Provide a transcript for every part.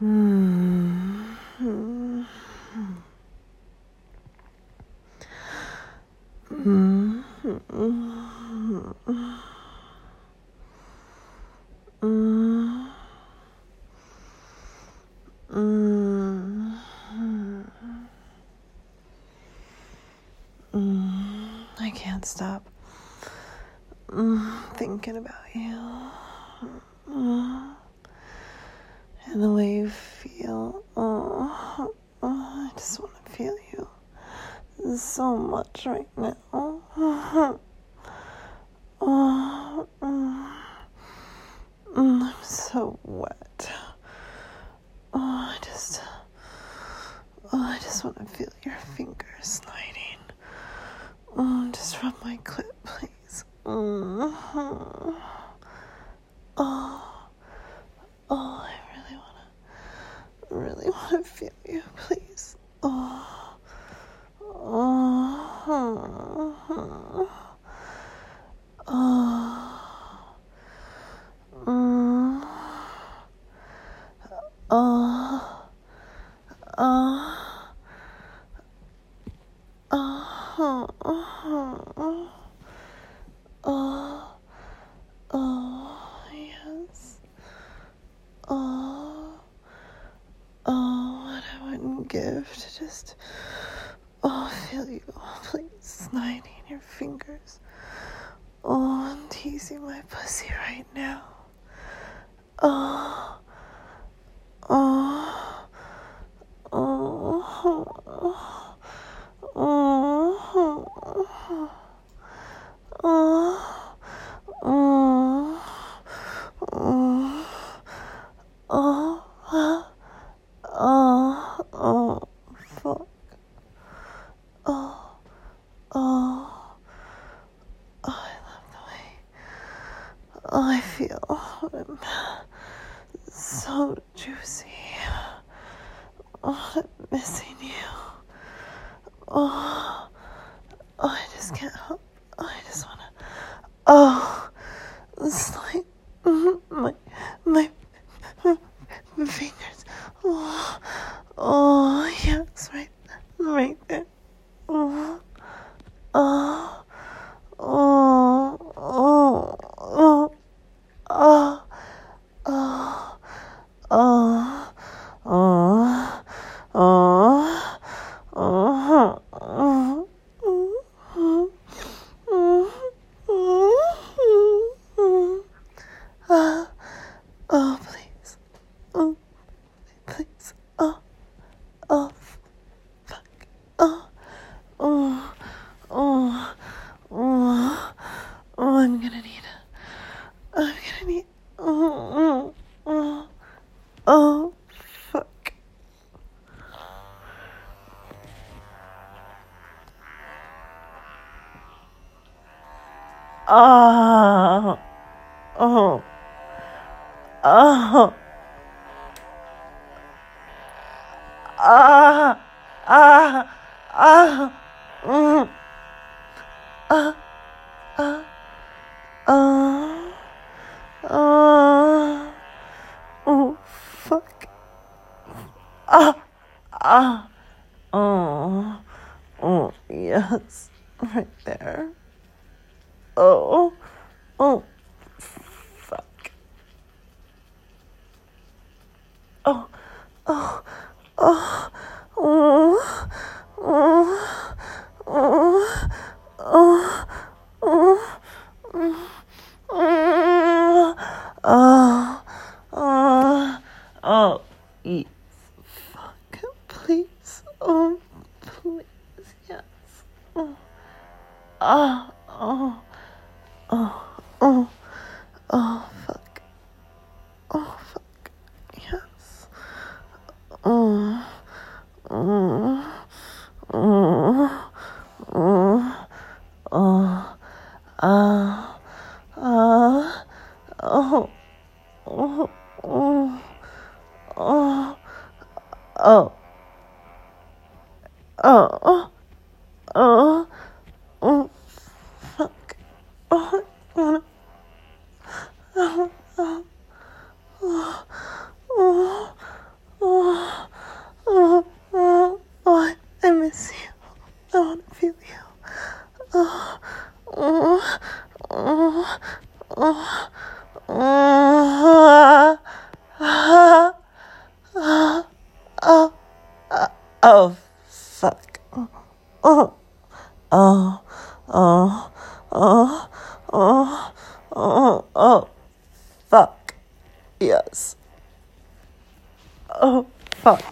Mm. Mm. Mm. Mm. I can't stop thinking about you. And the way you feel. I just want to feel you so much right now. I'm so wet. I just want to feel your fingers sliding. Just rub my clit, please. I really want to feel you, please. Yes. What I wouldn't give to just, feel you, please, sliding your fingers, and teasing my pussy right now. Fuck. I love the way I feel. I'm so juicy. I'm missing you. I just can't help. I just wanna. It's like my fingers. Yes, right there. Oh, oh, oh, oh, oh, oh, oh, oh, please. Please. Fuck. I'm gonna need, fuck. Oh, oh, oh, ah, ah, ah, oh, fuck. Yes, right there. Oh, fuck. Oh, oh, oh, oh, oh, oh, oh, oh, yes, fuck, please, please, yes, oh, oh, fuck, yes, oh, fuck, oh, oh, oh, oh, oh, oh, oh, fuck, yes, oh, fuck.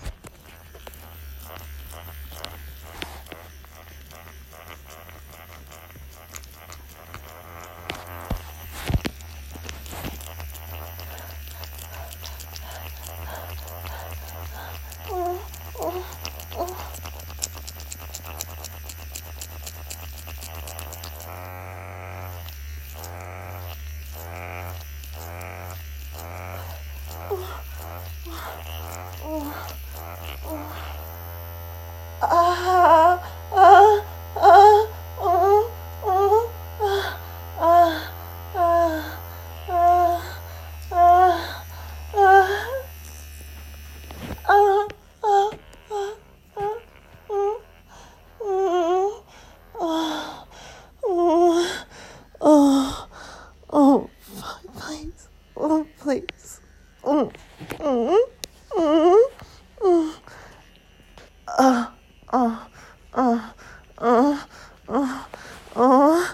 Oh, please. Oh, please. Mm, mm, mm, mm. Uh, uh, uh, uh, uh, uh,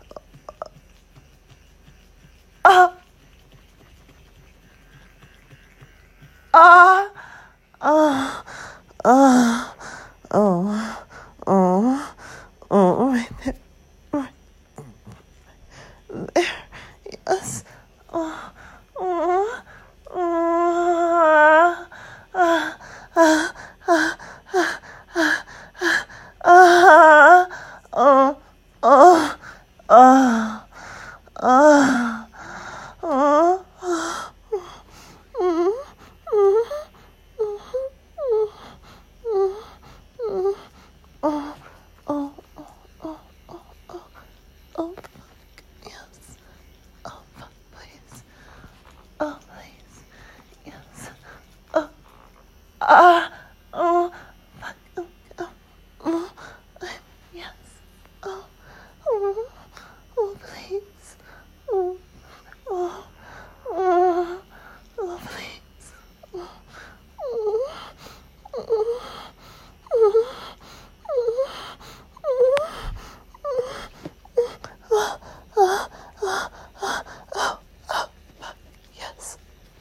uh, oh, right there, right there, yes, oh, oh, oh, oh, oh, oh, yes, oh, please, oh, please, yes, oh, oh, fuck, oh, yes, oh, oh, please, oh, oh, oh, please, yes,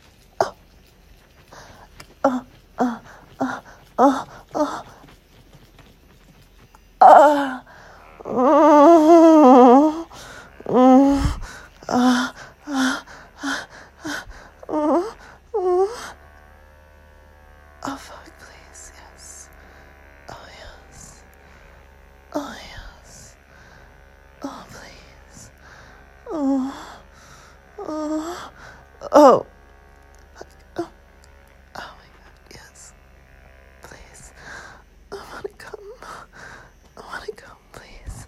oh, oh, oh, oh, oh, fuck, please, yes, oh, yes, oh, yes, oh, please, oh, oh, oh, oh, oh my God, yes, please, I wanna come, please,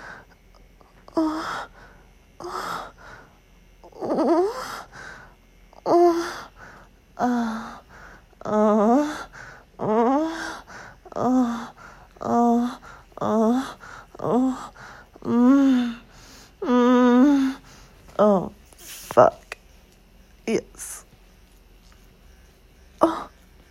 oh, oh, oh, oh, oh, oh, oh, oh, oh, oh, oh, oh, fuck, yes, oh,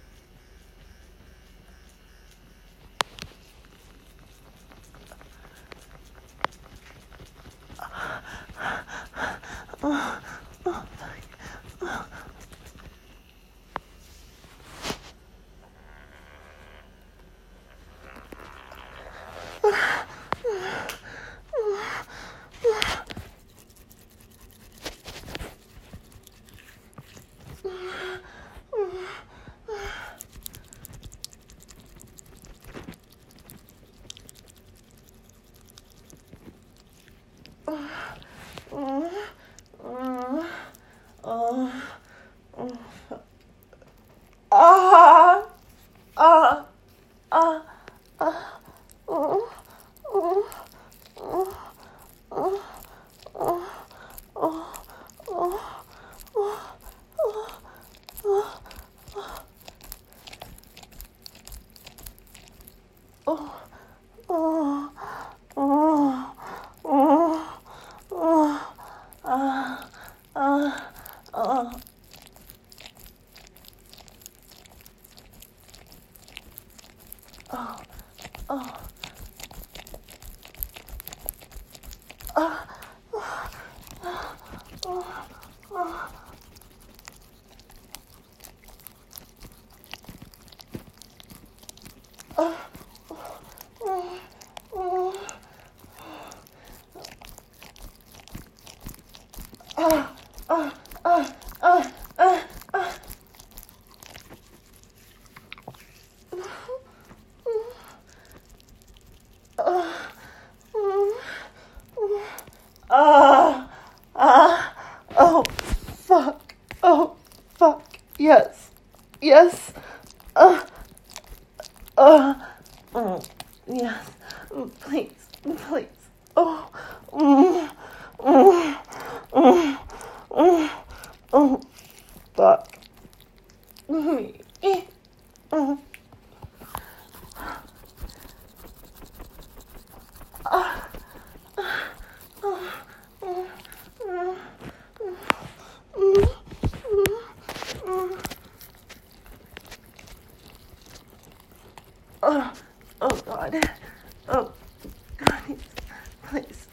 ah, ah, ah, ah, oh, oh, oh, oh, oh, oh, oh, oh, oh, oh, oh, oh, oh, oh, oh, Oh, fuck. Oh, fuck. Yes. Yes. Yes. Please. Please. Oh. Fuck. Oh God. Oh God. Please.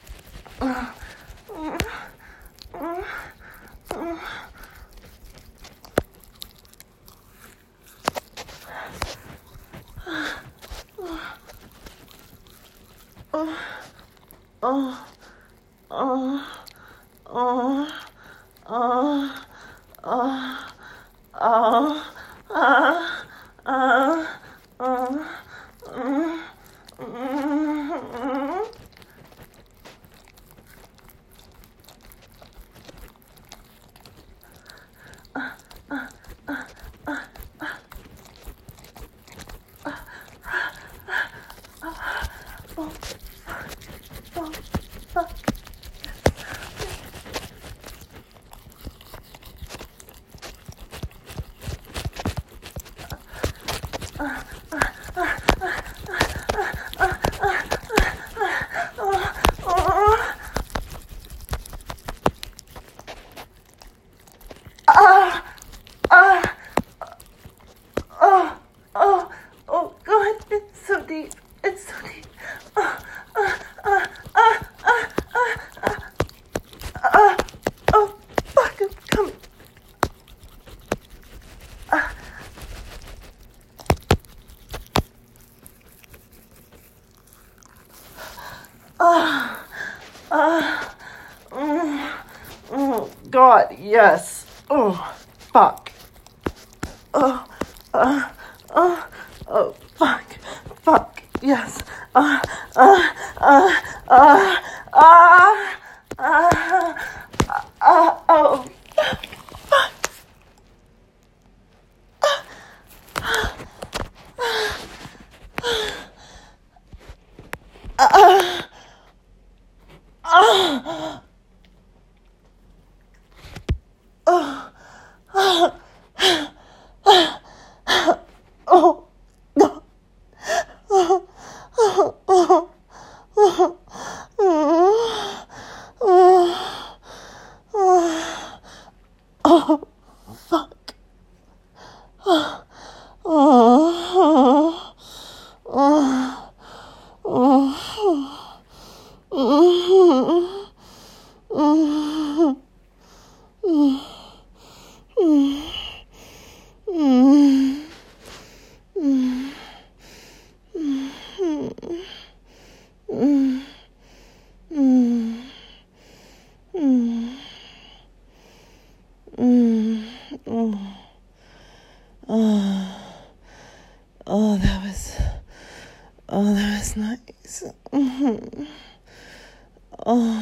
Oh God, it's so deep. It's so deep. Oh, fuck, I'm coming. Oh, God, yes. Oh, fuck. Oh, fuck. Fuck, yes. Oh, oh, no. Oh, fuck. Oh, that was nice. Oh.